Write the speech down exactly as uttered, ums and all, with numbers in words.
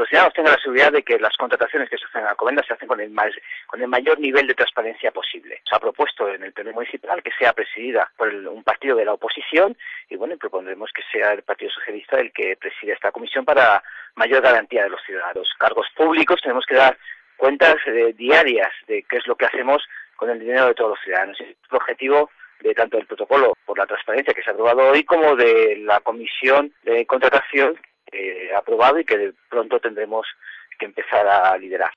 los ciudadanos tengan la seguridad de que las contrataciones que se hacen en Alcobendas se hacen con el, más, con el mayor nivel de transparencia posible. Se ha propuesto en el pleno municipal que sea presidida por el, un partido de la oposición y bueno, propondremos que sea el Partido Socialista el que presida esta comisión para mayor garantía de los ciudadanos. Los cargos públicos tenemos que dar cuentas eh, diarias de qué es lo que hacemos con el dinero de todos los ciudadanos. Es el objetivo de tanto del protocolo por la transparencia que se ha aprobado hoy como de la comisión de contratación eh, aprobado y que de pronto tendremos que empezar a liderar.